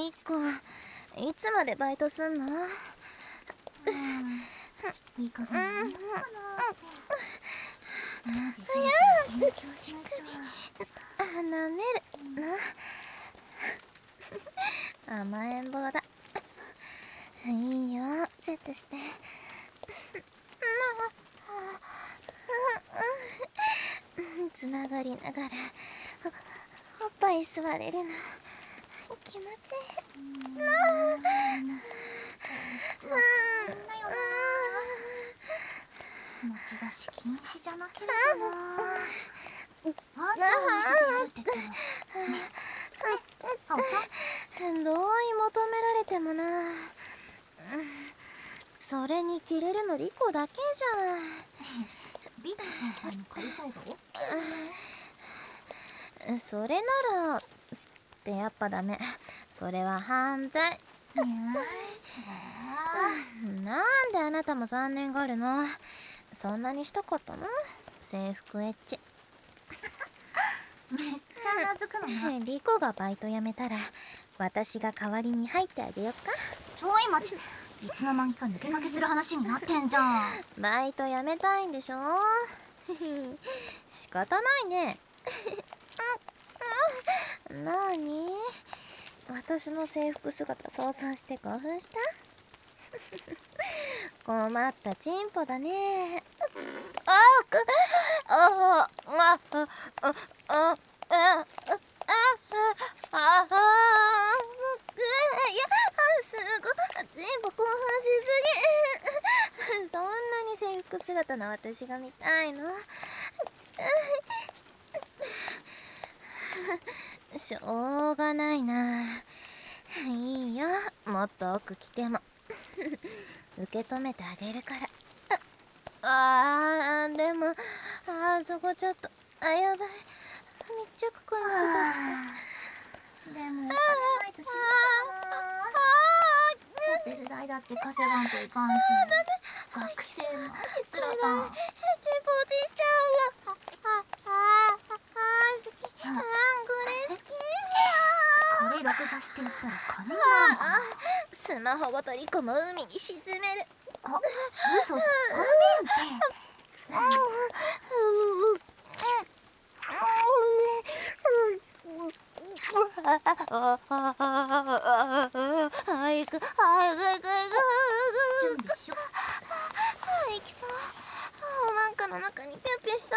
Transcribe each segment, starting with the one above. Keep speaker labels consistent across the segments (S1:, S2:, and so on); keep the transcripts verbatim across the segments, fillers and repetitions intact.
S1: リコ、いつまでバイトすんの？
S2: うん、いい加減やめようかなって。マジそろそろ勉強しないと。
S1: あ、舐めるな。甘えん坊だ。いいよ、チュッとして。つながりながらおっぱい吸われるの気持ちいいな。
S2: わかんないよな。持ち出し禁止じゃなければな。ワンちゃんを見せてやるって言ったの。ね、ね、あおちゃん。
S1: 同意求められてもな。それにキレるのリコだけじゃん。
S2: ビッチ先輩も借りちゃえば OK？
S1: それならってやっぱダメ。それは犯罪。
S2: ねえ、違
S1: う。なんであなたも残念があるの？そんなにしたかったの？制服エッチ。
S2: めっちゃうなずくのな。
S1: リコがバイト辞めたら私が代わりに入ってあげよっか。
S2: ちょい待ち、いつの間にか抜け駆けする話になってんじゃん。
S1: バイト辞めたいんでしょ？仕方ないね。なに？私の制服姿想像して興奮した？困ったチンポだね。あくああああああああああいやすごいチンポ興奮しすぎ。そんなに制服姿の私が見たいの？しょうがないな。いいよ、もっと奥来ても受け止めてあげるから。ああーでもあそこちょっとあやばい、密着感すごくて。
S2: でもお金ないと死ぬかな。ホテル代だって稼がんといかんし。学生マジつらか。
S1: チンポ落ちしちゃうよ。あああ好き。あこれ好き。
S2: これ録画していったら金になるんかな。
S1: スマホごとリコも海に沈める。
S2: あ、嘘、ごめんって。
S1: 早く早く早く
S2: 準備しよっ。
S1: 行きそう。おまんかの中にピュッピュしそう。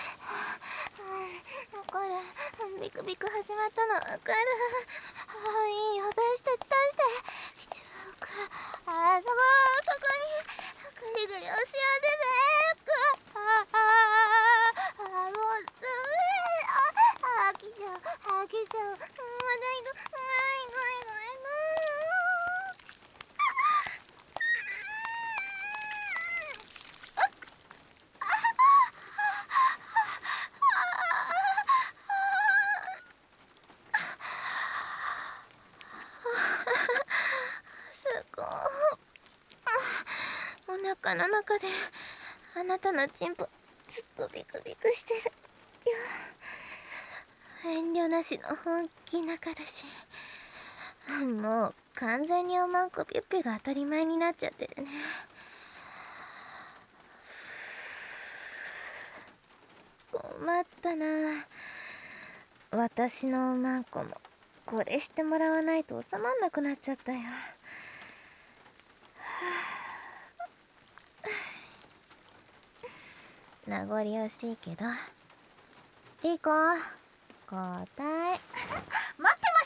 S1: わかる。ビクビク始まったのわかる。いいよ、出して出して。一番奥。あそこそこにグリグリ押し当てて。ああもうダメ。あ飽きちゃう飽きちゃう。まだ行く。ごめんごめんごめんごめん。すごい。お腹の中であなたのチンポずっとビクビクしてるよ。遠慮なしの本気仲だし、もう完全におまんこピュッピュが当たり前になっちゃってるね。困ったな。私のおまんこもこれしてもらわないと収まんなくなっちゃったよ。名残惜しいけどリコ交代。
S2: 待ってました。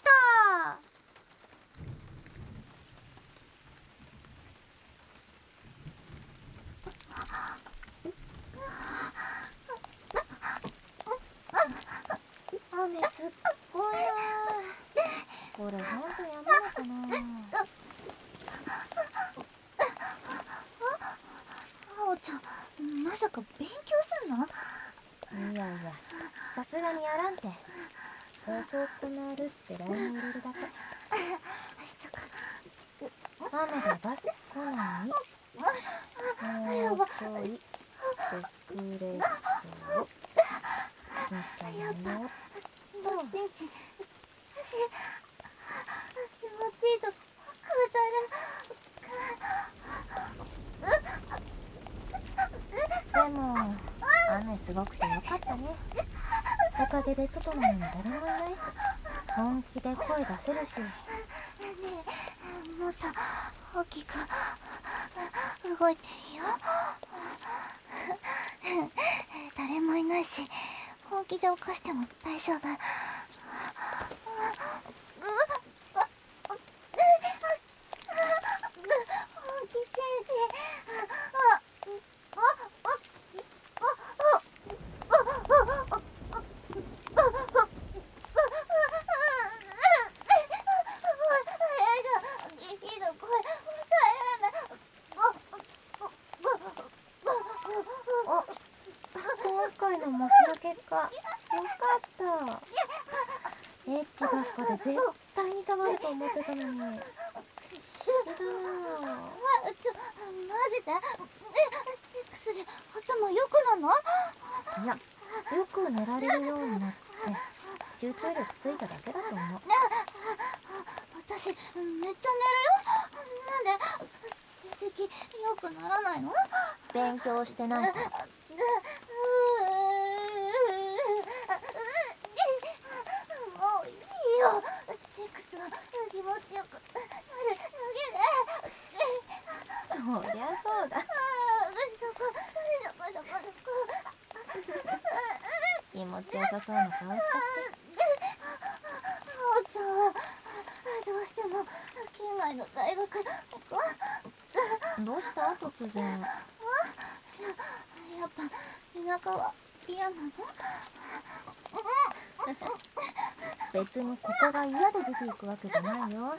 S1: 雨すっごいな。これほんとやめなのかな。
S2: あおちゃん、まさか勉強すんの？
S1: いやいや、さすがにやらんて。遅くなるってライン入れるだけ。雨でバス来ない？もうちょい遅れそう。したよっと。
S2: ちんちん、足、気持
S3: かげで外なのに誰もいないし、本気で声出せるし。
S1: ねえ、もっと大きく動いていいよ。誰もいないし、本気で起こしても大丈夫。
S3: 今回の模試の結果、よかった。エッチ学科で絶対に下がると思ってたのに、不思議だな。
S1: ちょ、マジで？セックスで頭良くなの？
S3: いや、よく寝られるようになって集中力ついただけだと思う。
S1: 私めっちゃ寝るよ。なんで成績良くならないの？
S3: 勉強してないから。
S1: もういいよ。セックスは気持ちよくなるだけで。
S3: そりゃそうだ。気持ちよさそうな顔しちゃって。
S1: あおちゃんはどうしても県外の大学。
S3: どうした突然。
S1: やっぱ田舎は嫌なの？
S3: 別にここが嫌で出ていくわけじゃないよ。
S1: ちょうど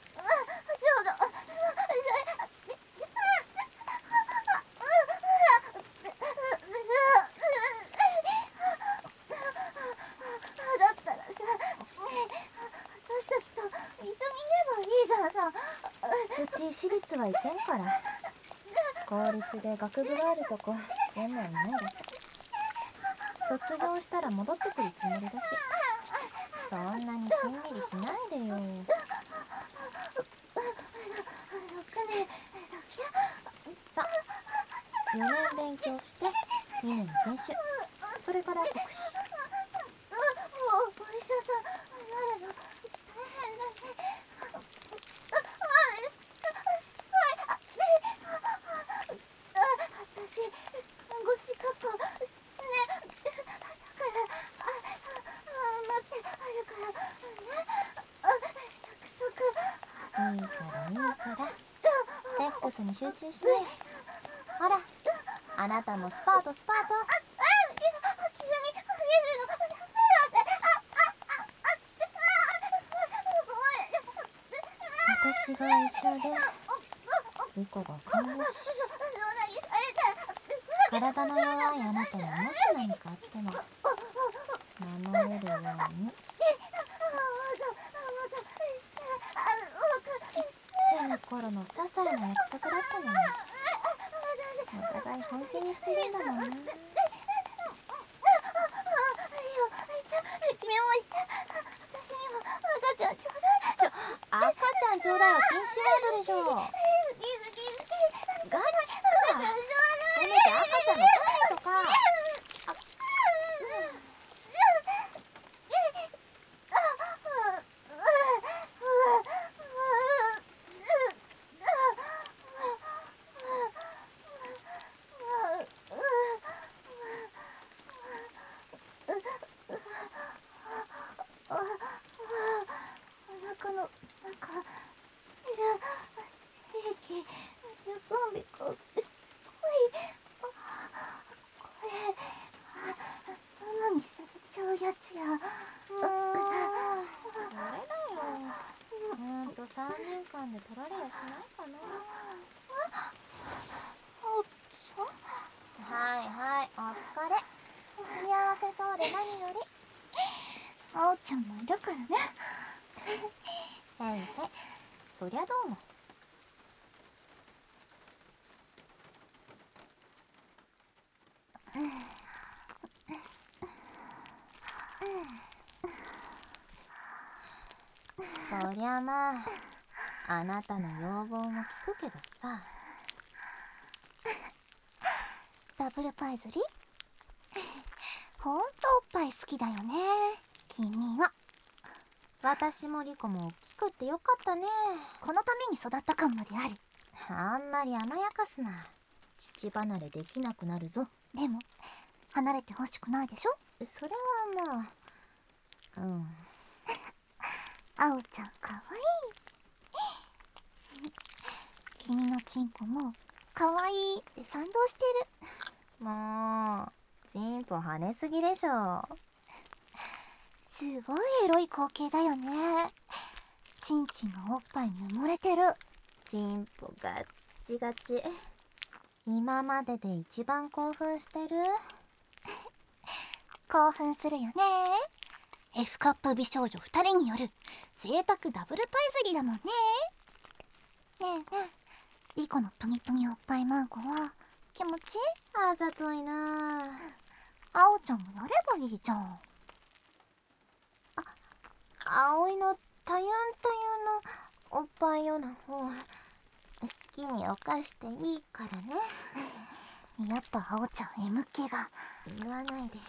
S1: だったらさ、私たちと一緒にいればいいじゃんさ。
S3: うち私立は行けんから。公立で学部があるとこ県内にないだけ。卒業したら戻ってくるつもりだし、そんなにしんみりしないでよ。さあ、よねん勉強してにねん研修、それから国試。
S1: もうお医者さんになるの大変だね。私看護師学校ね、だから待ってあるからね、約束。
S3: いいからいいから、セックスに集中しない。ほら、あなたもスパートスパート。私が医者でリコが看護師。体の弱いあなたにもし何かあっても守れるように。ちっちゃな頃の些細な約束だったのに、お互い本気にしてるんだもんな。
S1: 君も言って、私にも赤ちゃんちょうだい。
S3: ちょ、赤ちゃんちょうだいは禁止ワードでしょ。ガチか。せめて赤ちゃんの種とか。さんねんかんで取られやしないかな。はいはい、お疲れ。幸せそうで何より。
S1: あおちゃんもいるからね。
S3: へいへい、そりゃどうも。そりゃまあ、あなたの要望も聞くけどさ。
S1: ダブルパイズリー
S2: ほんとおっぱい好きだよね、君は。
S3: 私もリコも大きくってよかったね。
S2: このために育った感まである。
S3: あんまり甘やかすな。父離れできなくなるぞ。
S2: でも離れてほしくないでしょ。
S3: それはまあ、うん。
S2: あおちゃんかわいい。君のチンコもかわいいって賛同してる。
S3: もうチンポ跳ねすぎでしょ。
S2: すごいエロい光景だよね。チンチンがおっぱいに埋もれてる。
S3: チンポガッチガチ。今までで一番興奮してる。
S2: 興奮するよね。 F カップ美少女ふたりによる贅沢ダブルパイ釣りだもんね。ねえねえ、リコのプニプニおっぱいマンコは気持ちいい？
S3: あざといなあ。
S2: あおちゃんもやればいいじゃん。
S3: 葵のたゆんたゆんのおっぱいような方好きに犯していいからね。
S2: やっぱあおちゃん エム 系が。
S3: 言わないで。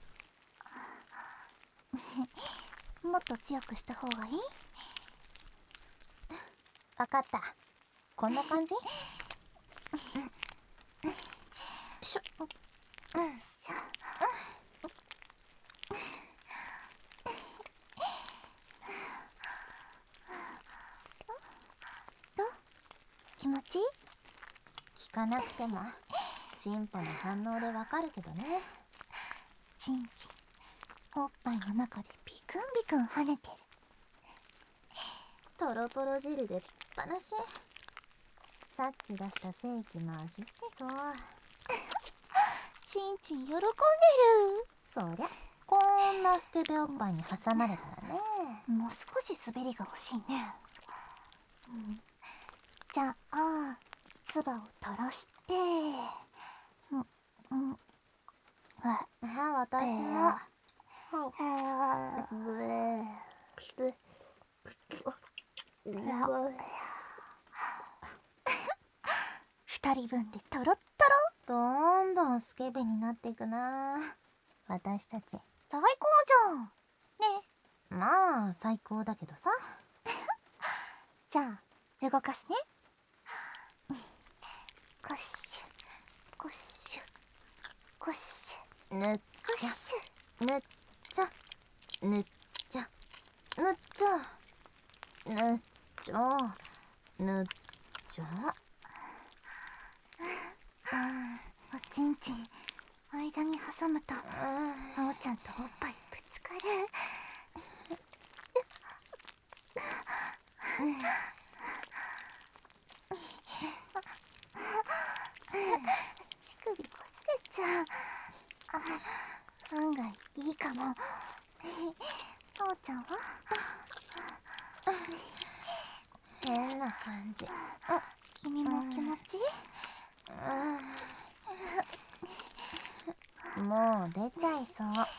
S2: もっと強くした方がいい？
S3: わかった。こんな感じ？しょ、
S2: うん、しょ。どう？気持ちいい？
S3: 聞かなくてもチンポの反応でわかるけどね。
S2: チンチンおっぱいの中でビクンビクン跳ねてる。
S3: トロトロ汁でっぱなし。さっき出した精液混じってそう。
S2: チンチン喜んでる。
S3: そりゃこんなスケベおっぱいに挟まれたらね。
S2: もう少し滑りが欲しいね。うん、じゃあ唾を垂らして、うんうん、あ
S3: あ、私も。
S2: 二人分でトロットロ。
S3: どんどんスケベになっていくな私たち。
S2: 最高じゃんね。
S3: まあ最高だけどさ。
S2: じゃあ動かすね。コッシュコッシュコッシ
S3: ぬっ
S2: ュコッ
S3: ちゃ
S2: シ
S3: ぬっちゃぬっちゃぬっちゃぬっちゃぬっちゃ。
S2: ュ。おちんちん間に挟むとあおちゃんとおっぱいぶつかる。乳首こすれちゃう。あ、案外いいかも。あおちゃんは
S3: 変な感じ。
S2: 君も気持ちいい？
S3: もう出ちゃいそうとか。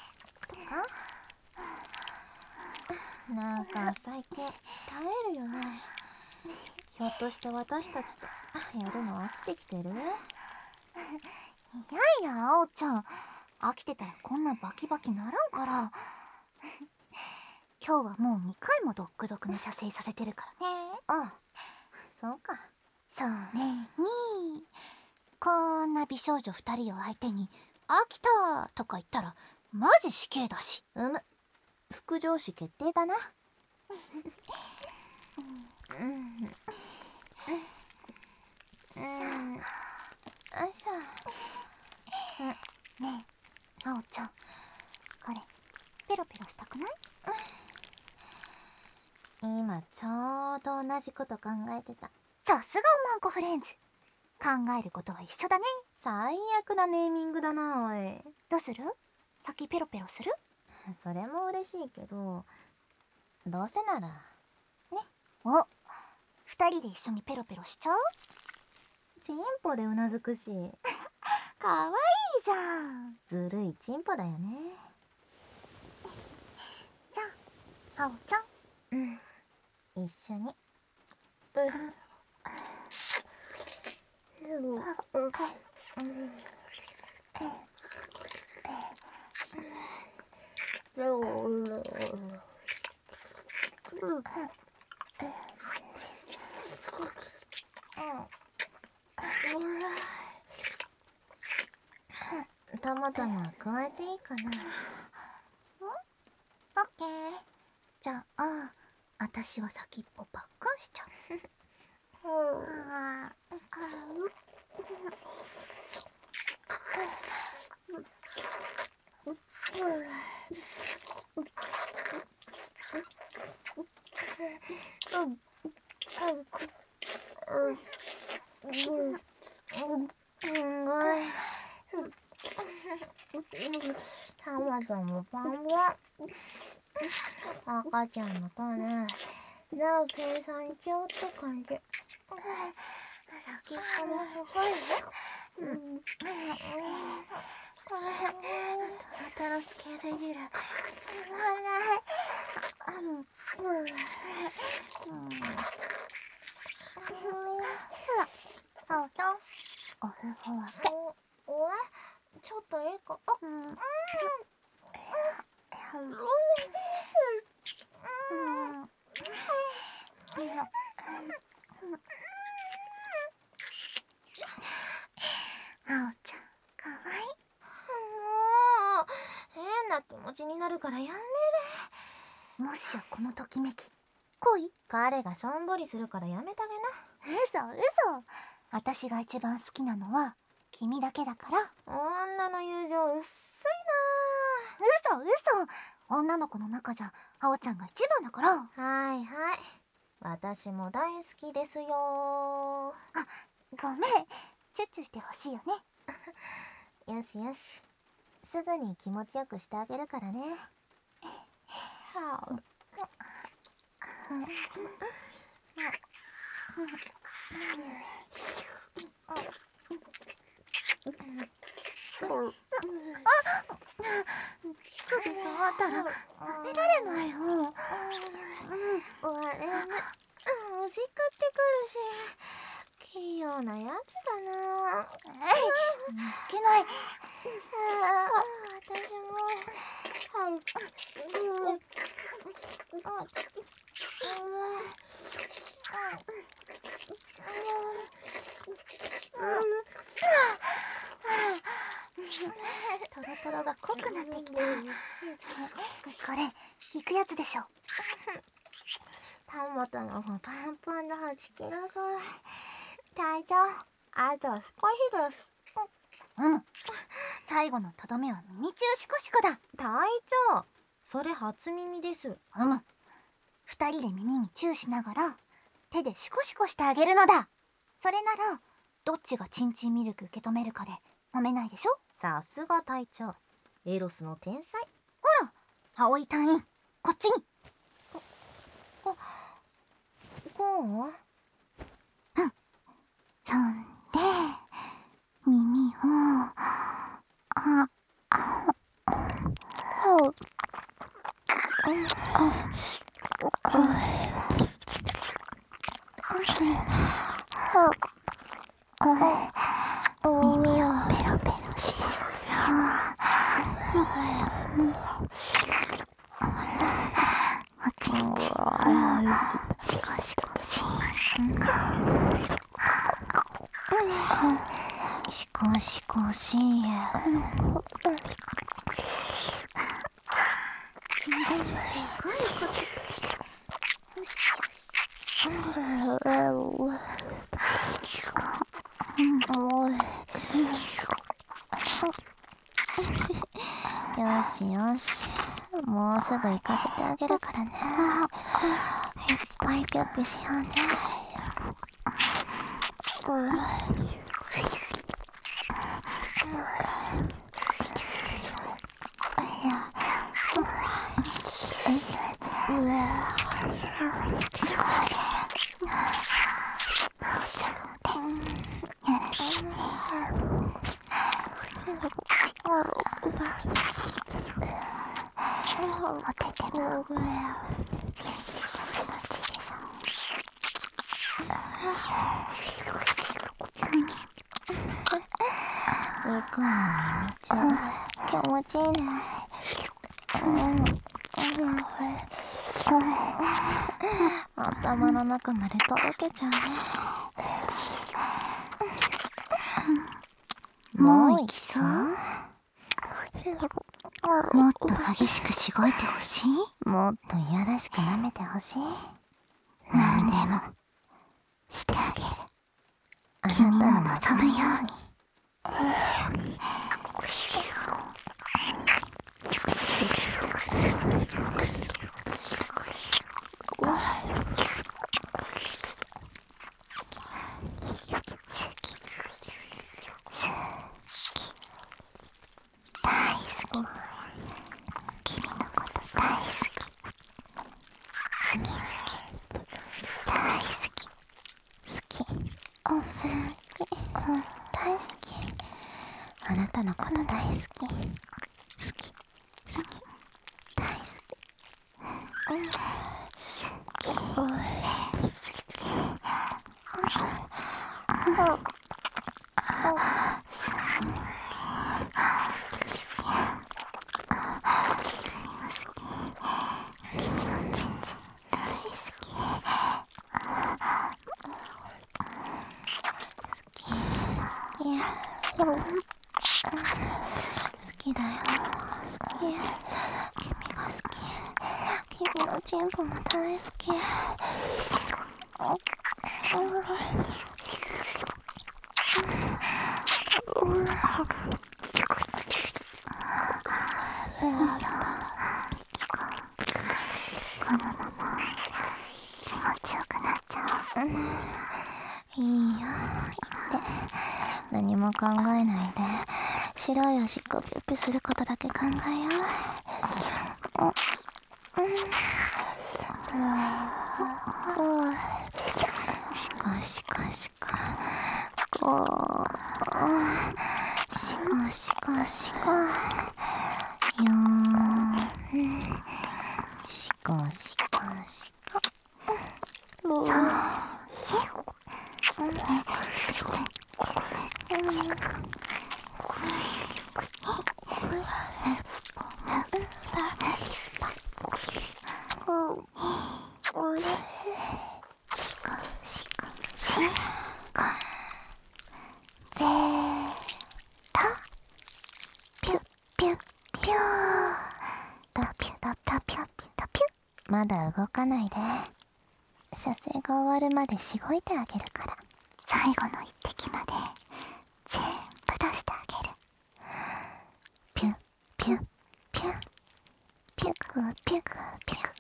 S3: なんか最近耐えるよね。ひょっとして私たちとやるの飽きてきてる？
S2: いやいや、あおちゃん飽きてたらこんなバキバキならんから。今日はもうにかいもドックドクの射精させてるからね。
S3: あ、そうか。
S2: それにこんな美少女ふたりを相手に飽きたとか言ったらマジ死刑だし。
S3: うむ、副上司決定だな。うんうんうん、よいしょ。
S2: ねえ、あおちゃん、これペロペロしたくない？
S3: 今ちょうど同じこと考えてた。
S2: さすがおまんこフレンズ。考えることは一緒だね。
S3: 最悪なネーミングだな、おい。
S2: どうする？先ペロペロする？
S3: それも嬉しいけど、どうせならね。
S2: お、二人で一緒にペロペロしちゃう？
S3: チンポでうなずくし。
S2: かわいいじゃん。
S3: ずるいチンポだよね。
S2: じゃあ、あおちゃん。
S3: うん。一緒に。 たまたま加えていいかな。
S2: オッケー。じゃあ私は先っぽパックンしちゃう。
S3: すごい。たまちゃんもパンパン。赤ちゃんの種。じゃあ計算しようって感じ。先っぽもすごいね。うん。トロトロスケベジル。
S2: そうそう。おふふわけ。
S3: お、俺ちょっとええか。あ、うん。うん。
S2: あおちゃん、かわいい。
S3: もう変な気持ちになるからやめれ。
S2: もしやこのときめき恋？
S3: 彼がしょんぼりするからやめてあげな。
S2: 嘘嘘。私が一番好きなのは君だけだから。
S3: 女の友情薄
S2: 嘘嘘。女の子の中じゃあおちゃんが一番だから。
S3: はいはい、私も大好きですよ。
S2: あ、ごめん、チュッチュしてほしいよね。
S3: よしよし、すぐに気持ちよくしてあげるからね。はあ。
S2: 乳首触ったら食べられないよ。
S3: うん、我ね、おしくってくるし、器用なやつだな。
S2: えい、いけない。
S3: ああ、私も。
S2: トロトロが濃くなってきた。これ行くやつでしょ。
S3: たまたまもパンパンのはちキロぐらい。隊長、あと少しです。
S2: うむ、最後のとどめは耳中シコシコだ。
S3: 隊長、それ初耳です。
S2: うむ、二人で耳にチューしながら手でシコシコしてあげるのだ。それならどっちがチンチンミルク受け止めるかで揉めないでしょ。
S3: さすが隊長、エロスの天才。
S2: ほら、葵隊員、こっちに。
S3: こ、こう？
S2: うん。そんで、耳を、あ、あ、耳をペロペロしてるよ。おちんちんシコシコシ
S3: シコシコしんや。
S2: すごいこと。よしよし。
S3: よしよし、もうすぐ行かせてあげるからね。いっぱいぴょっぴょしようね。
S2: おてての上を
S3: ニコンの気持ちいいね。うん。
S1: なくまでとろけちゃうね。
S2: もう行きそう？もっと激しくしごいてほしい？
S1: もっといやらしく舐めてほしい？
S2: 何でもしてあげる。
S1: あ
S2: 君の
S1: なたの
S2: 望むように。大好き。君のこと大好き。好き好き。大好き。好き。お好き。大好き。あなたのこと大好き。好き。好き。大好き。うん。好き。好きだよ。好き。君が好き。君のチンポも大好き。このまま気持ちよくなっちゃう。いいよ、言って。何も考えないで白いおしっこをピュッピュすることだけ考えよう。しかしかしかこうしかしかしかよーんしかしかしかそうまだ動かないで。射精が終わるまでしごいてあげるから。最後の一滴まで全部出してあげる。ピュッピュッピュッピュクピュクピュク。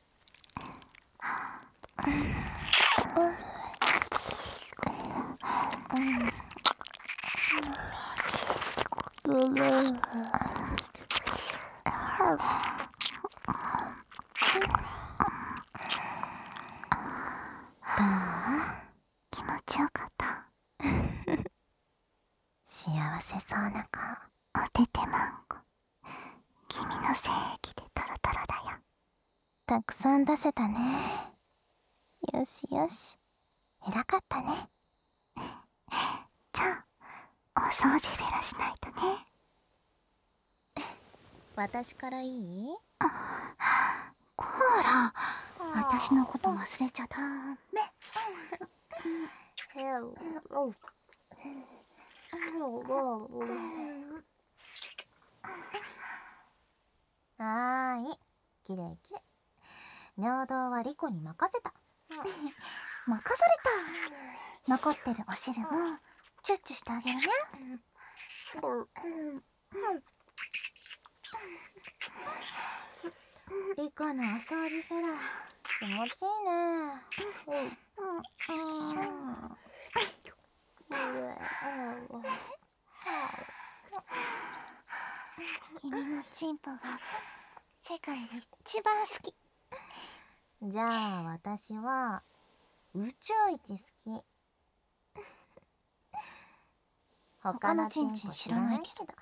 S2: 気持ちよかった幸せそうな顔。おててマンゴ。君の精液でトロトロだよ。たくさん出せたね。よしよし、偉かったね。じゃあお掃除べらしないとね。私からいい？コーラ、私のこと忘れちゃダメ。はーい、きれいきれい。尿道はリコに任せた。任された。残ってるお汁もチュッチュしてあげるね。リコのお掃除フェラ気持ちいいね。君のチンポが世界で一番好き。じゃあ私は宇宙一好き。他のチンチン知らないけど。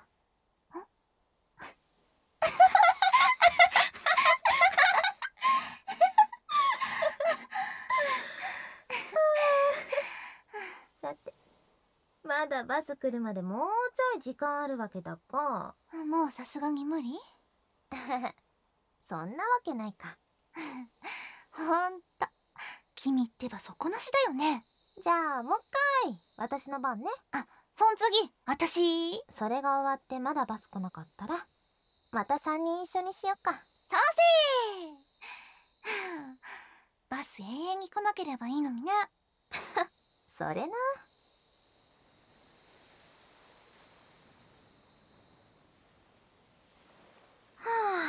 S2: さて、まだバス来るまでもうちょい時間あるわけだか。 もうさすがに無理？
S1: そんなわけないか。
S2: ほんと君ってば底なしだよね。
S3: じゃあもう一回私の番ね。
S2: あ、そん次私。
S3: それが終わってまだバス来なかったらまたさんにん一緒にしよっか。
S2: 賛成。はあ、バス永遠に来なければいいのにね。
S3: それな。は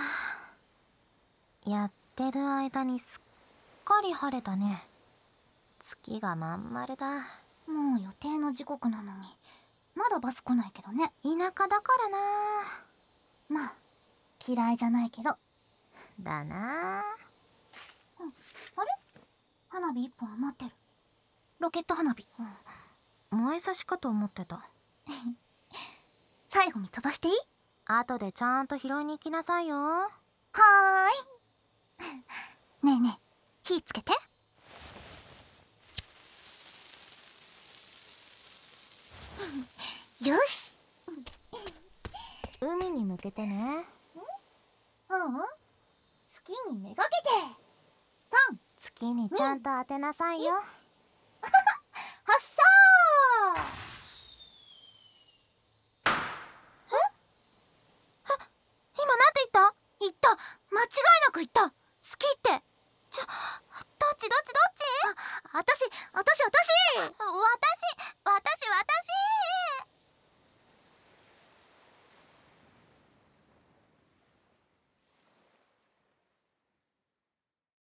S3: あ、やってる間にすっかり晴れたね。月がまん丸だ。
S2: もう予定の時刻なのにまだバス来ないけどね。
S3: 田舎だからな。
S2: まあ嫌いじゃないけど。
S3: だな。
S2: うん、あれ、花火一本余ってる。ロケット花火。
S3: 燃えさしかと思ってた。
S2: 最後に飛ばしていい？
S3: 後でちゃんと拾いに行きなさいよ。
S2: はーい。ねえねえ、火つけて。よし。
S3: 海に向けてね。
S2: ううん、月にめがけて。さん、
S3: 月にちゃんと当てなさいよ。
S2: 発射ー。
S3: 今なんて言った？
S2: 言った。間違いなく言った。好きって。
S3: ちょ、どっちどっちどっち？
S2: あ、あたし、あたし、あたし。
S3: 私、私